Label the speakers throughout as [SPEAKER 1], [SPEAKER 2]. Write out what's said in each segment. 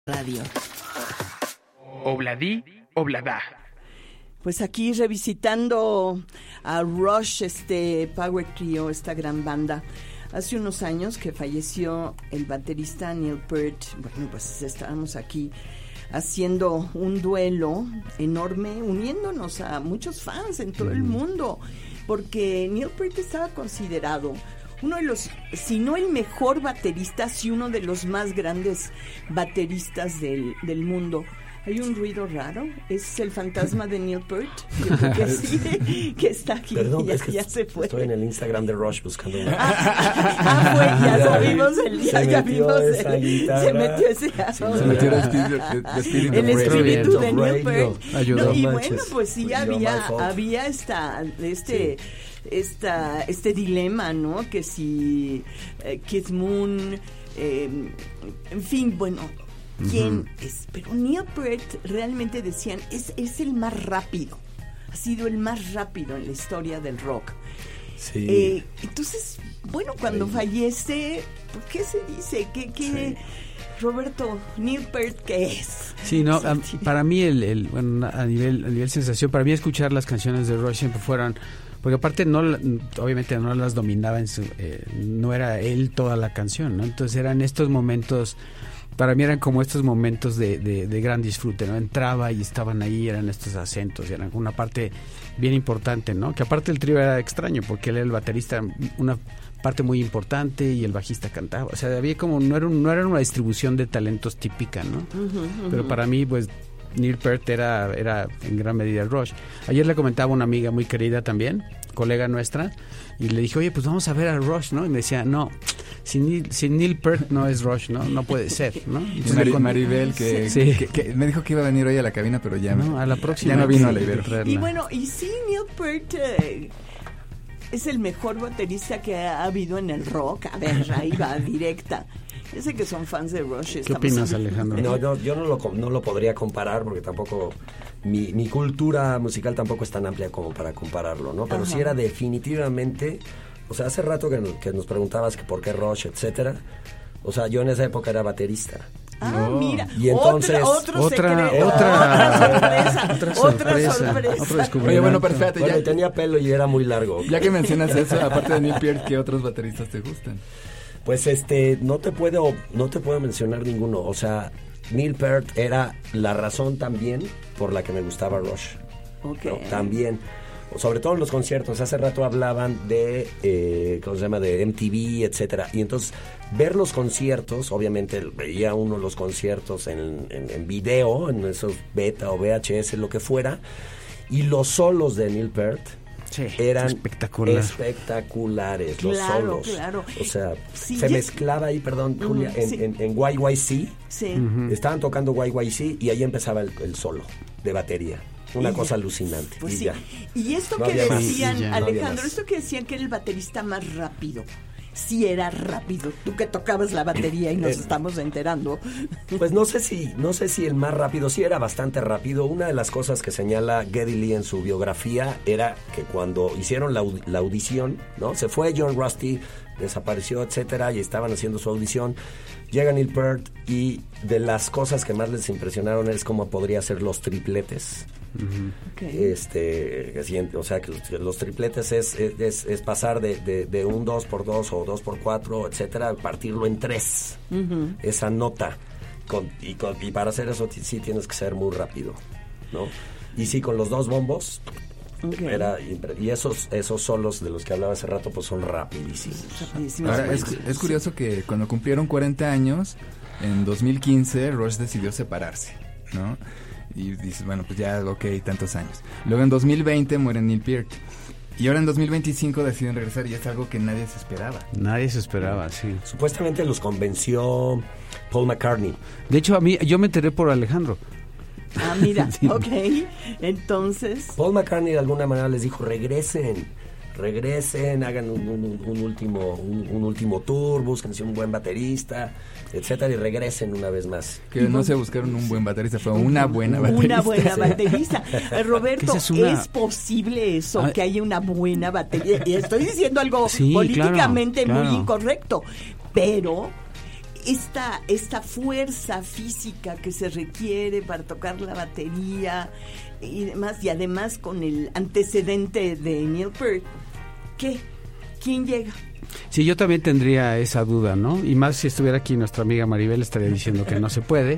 [SPEAKER 1] Radio.
[SPEAKER 2] Obladí, oblada.
[SPEAKER 1] Pues aquí revisitando a Rush, Power Trio, esta gran banda. Hace unos años que falleció el baterista Neil Peart. Bueno, pues estábamos aquí haciendo un duelo enorme, uniéndonos a muchos fans en todo el mundo, porque Neil Peart estaba considerado uno de los, si no el mejor baterista, sí uno de los más grandes bateristas del mundo. Hay un ruido raro, es el fantasma de Neil Peart. Yo creo que sí, que está aquí.
[SPEAKER 3] Perdón,
[SPEAKER 1] ya,
[SPEAKER 3] es que
[SPEAKER 1] ya se fue.
[SPEAKER 3] Estoy en el Instagram de Rush buscando una.
[SPEAKER 1] Ya vimos el día, ya vimos
[SPEAKER 3] esa guitarra.
[SPEAKER 1] se metió ese
[SPEAKER 4] Se metió
[SPEAKER 1] el espíritu de Neil
[SPEAKER 3] Radio.
[SPEAKER 1] Peart.
[SPEAKER 4] Ayudó.
[SPEAKER 1] No, y
[SPEAKER 3] Manches.
[SPEAKER 1] bueno, pues sí había este dilema, ¿no? Que si Keith Moon, en fin, bueno, ¿quién es? Pero Neil Peart realmente decían, es el más rápido, ha sido el más rápido en la historia del rock.
[SPEAKER 3] Sí.
[SPEAKER 1] Entonces, bueno, cuando fallece, ¿por qué se dice? ¿Qué
[SPEAKER 3] Sí.
[SPEAKER 1] Roberto, Neil Peart, ¿qué es?
[SPEAKER 4] Sí, no, para mí bueno, a nivel sensación, para mí escuchar las canciones de Rush siempre fueron, porque aparte obviamente no las dominaba no era él toda la canción, ¿no? Entonces eran estos momentos, para mí eran como estos momentos de gran disfrute, ¿no? Entraba y estaban ahí, eran estos acentos, y eran una parte bien importante, ¿no? Que aparte el trío era extraño, porque él era el baterista, una parte muy importante, y el bajista cantaba, o sea, había como, no era una distribución de talentos típica, ¿no? Pero para mí, pues, Neil Peart era en gran medida Rush. Ayer le comentaba a una amiga muy querida también, colega nuestra, y le dije, oye, pues vamos a ver a Rush, ¿no? Y me decía, no, si Neil Peart no es Rush, ¿no puede ser, ¿no?
[SPEAKER 5] Maribel, que me dijo que iba a venir hoy a la cabina, pero ya
[SPEAKER 4] no, a la próxima
[SPEAKER 5] ya no vino a la Ibero.
[SPEAKER 1] Y bueno, y sí, Neil Peart es el mejor baterista que ha habido en el rock. A ver, ahí va, directa. Yo sé que son fans de Rush.
[SPEAKER 4] ¿Qué opinas, Alejandro?
[SPEAKER 3] No, yo no lo podría comparar, porque tampoco mi cultura musical tampoco es tan amplia como para compararlo, ¿no? Pero sí era definitivamente, o sea, hace rato que nos preguntabas que por qué Rush, etcétera. O sea, yo en esa época era baterista.
[SPEAKER 1] Mira,
[SPEAKER 3] y entonces
[SPEAKER 1] otra sorpresa.
[SPEAKER 4] Otro descubrimiento.
[SPEAKER 5] Oye, bueno, perfecto.
[SPEAKER 3] Bueno,
[SPEAKER 5] Ya,
[SPEAKER 3] tenía pelo y era muy largo.
[SPEAKER 5] ya que mencionas eso, aparte de Neil Peart, ¿qué otros bateristas te gustan?
[SPEAKER 3] Pues no te puedo mencionar ninguno. O sea, Neil Peart era la razón también por la que me gustaba Rush.
[SPEAKER 1] Okay.
[SPEAKER 3] ¿No? También, sobre todo en los conciertos. Hace rato hablaban de ¿cómo se llama? De MTV, etcétera. Y entonces ver los conciertos, obviamente veía uno los conciertos en video, en esos beta o VHS, lo que fuera, y los solos de Neil Peart.
[SPEAKER 4] Sí,
[SPEAKER 3] eran
[SPEAKER 1] Claro,
[SPEAKER 3] espectaculares los solos.
[SPEAKER 1] claro.
[SPEAKER 3] O sea,
[SPEAKER 1] Sí,
[SPEAKER 3] se mezclaba ahí, perdón, Julia,
[SPEAKER 1] sí.
[SPEAKER 3] en YYC.
[SPEAKER 1] Sí.
[SPEAKER 3] Estaban tocando YYC y ahí empezaba el solo de batería. Una cosa alucinante.
[SPEAKER 1] Pues
[SPEAKER 3] y
[SPEAKER 1] sí.
[SPEAKER 3] ya.
[SPEAKER 1] Y esto
[SPEAKER 3] No
[SPEAKER 1] que
[SPEAKER 3] había más.
[SPEAKER 1] decían,
[SPEAKER 4] Sí, ya.
[SPEAKER 3] No había
[SPEAKER 1] Alejandro,
[SPEAKER 3] más.
[SPEAKER 1] esto que decían que era el baterista más rápido. Sí era rápido. Tú que tocabas la batería y nos estamos enterando.
[SPEAKER 3] Pues no sé si el más rápido, sí era bastante rápido. Una de las cosas que señala Geddy Lee en su biografía era que cuando hicieron la audición, ¿no? Se fue John Rusty, desapareció, etcétera, y estaban haciendo su audición. Llega Neil Peart y de las cosas que más les impresionaron es cómo podría ser los tripletes.
[SPEAKER 1] Okay.
[SPEAKER 3] O sea, que los tripletes es pasar de un 2x2 o 2x4, etcétera, partirlo en 3. Esa nota. Y para hacer eso sí tienes que ser muy rápido, ¿no? Y sí, con los dos bombos.
[SPEAKER 1] Okay.
[SPEAKER 3] Y esos solos de los que hablaba hace rato, pues son rapidísimos.
[SPEAKER 5] Ahora, es curioso que cuando cumplieron 40 años, en 2015, Rush decidió separarse, ¿no? Y dices, bueno, pues ya, ok, tantos años. Luego en 2020 muere Neil Peart. Y ahora en 2025 deciden regresar, y es algo que nadie se esperaba.
[SPEAKER 4] Nadie se esperaba, sí.
[SPEAKER 3] Supuestamente los convenció Paul McCartney.
[SPEAKER 4] De hecho, yo me enteré por Alejandro.
[SPEAKER 1] Mira,
[SPEAKER 4] Sí.
[SPEAKER 1] ok. Entonces,
[SPEAKER 3] Paul McCartney de alguna manera les dijo, regresen, hagan un último tour, búsquense un buen baterista, etcétera, y regresen una vez más.
[SPEAKER 5] Que no se buscaron un buen baterista, fue una buena baterista.
[SPEAKER 1] una buena baterista. Roberto,
[SPEAKER 4] Que esa es
[SPEAKER 1] ¿es posible eso? Que haya una buena batería. Y estoy diciendo algo
[SPEAKER 4] Sí,
[SPEAKER 1] políticamente
[SPEAKER 4] claro.
[SPEAKER 1] muy incorrecto, pero esta fuerza física que se requiere para tocar la batería y demás, y además con el antecedente de Neil Peart, ¿quién llega?
[SPEAKER 4] Sí, yo también tendría esa duda, ¿no? Y más si estuviera aquí nuestra amiga Maribel, estaría diciendo que no se puede.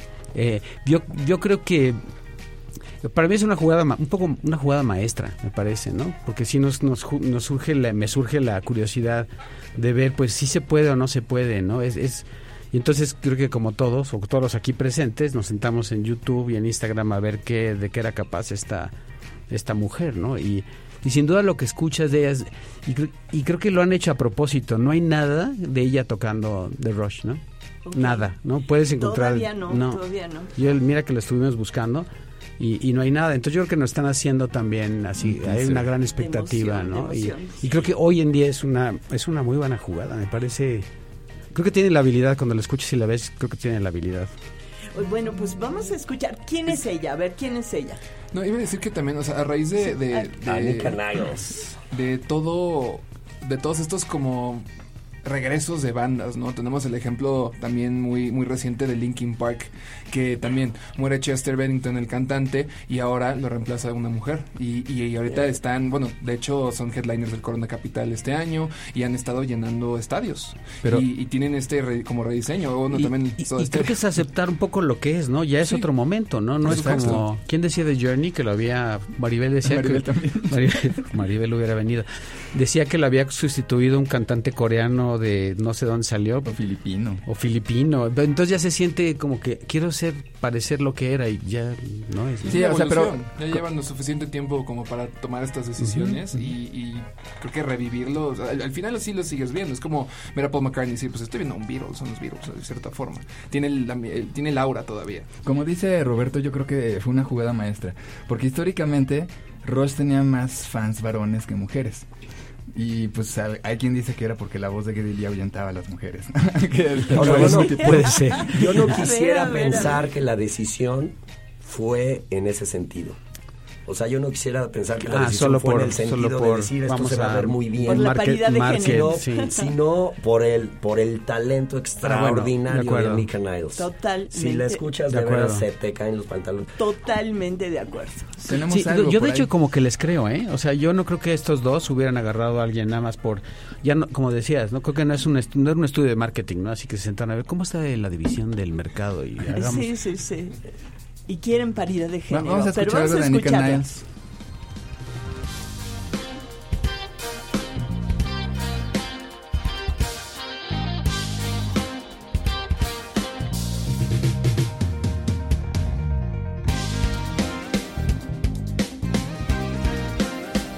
[SPEAKER 4] Yo creo que para mí es una jugada, un poco una jugada maestra, me parece, ¿no? Porque sí me surge la curiosidad de ver, pues, si se puede o no se puede, ¿no? Y entonces creo que como todos, o todos los aquí presentes, nos sentamos en YouTube y en Instagram a ver de qué era capaz esta mujer, ¿no? Y sin duda lo que escuchas de ellas, y creo que lo han hecho a propósito, no hay nada de ella tocando The Rush, ¿no? Okay. Nada, ¿no? Puedes encontrar...
[SPEAKER 1] Todavía no.
[SPEAKER 4] Mira que lo estuvimos buscando y no hay nada, entonces yo creo que nos están haciendo también así, hay una gran expectativa, ¿no? Y creo que hoy en día es una muy buena jugada, me parece. Creo que tiene la habilidad, cuando la escuchas y la ves, creo que tiene la habilidad.
[SPEAKER 1] Bueno, pues vamos a escuchar. ¿Quién es ella? A ver, ¿quién es ella?
[SPEAKER 2] No, iba a decir que también, o sea, a raíz de
[SPEAKER 3] Anika Niles.
[SPEAKER 2] De todos estos como regresos de bandas, ¿no? Tenemos el ejemplo también muy muy reciente de Linkin Park, que también muere Chester Bennington, el cantante, y ahora lo reemplaza una mujer. Y ahorita están, bueno, de hecho son headliners del Corona Capital este año y han estado llenando estadios. Pero, y tienen como rediseño. Bueno, también
[SPEAKER 4] y creo que es aceptar un poco lo que es, ¿no? Ya es otro momento, ¿no? No es como... ¿Quién decía de Journey? Que lo había... Maribel decía
[SPEAKER 5] Maribel
[SPEAKER 4] que...
[SPEAKER 5] también.
[SPEAKER 4] Maribel hubiera venido. Decía que lo había sustituido un cantante coreano de no sé dónde salió.
[SPEAKER 5] O filipino.
[SPEAKER 4] Entonces ya se siente como que quiero parecer lo que era y ya no es.
[SPEAKER 2] Sí, o sea, pero ya llevan lo suficiente tiempo como para tomar estas decisiones y creo que revivirlo, o sea, al final sí lo sigues viendo. Es como ver a Paul McCartney y decir, pues estoy viendo un Beatles, son los Beatles de cierta forma. Tiene el aura todavía.
[SPEAKER 5] Como dice Roberto, yo creo que fue una jugada maestra, porque históricamente Rush tenía más fans varones que mujeres. Y pues hay quien dice que era porque la voz de Geddy Lee ahuyentaba a las mujeres.
[SPEAKER 4] Puede ser.
[SPEAKER 3] Yo no quisiera pensar que la decisión fue en ese sentido. O sea, yo no quisiera pensar que la decisión fue en el sentido de decir esto se va a ver muy bien.
[SPEAKER 1] Por la paridad de género.
[SPEAKER 3] Sino por el talento extraordinario de Anika Niles.
[SPEAKER 1] Totalmente.
[SPEAKER 3] Si la escuchas de veras se te caen los pantalones.
[SPEAKER 1] Totalmente de acuerdo.
[SPEAKER 4] Yo de hecho como que les creo, ¿eh? O sea, yo no creo que estos dos hubieran agarrado a alguien nada más por... Ya no, como decías, no creo que no era un estudio de marketing, ¿no? Así que se sentaron a ver cómo está la división del mercado y hagamos...
[SPEAKER 1] Sí. Y quieren paridad de género.
[SPEAKER 5] Vamos a escuchar algo de Anika Niles.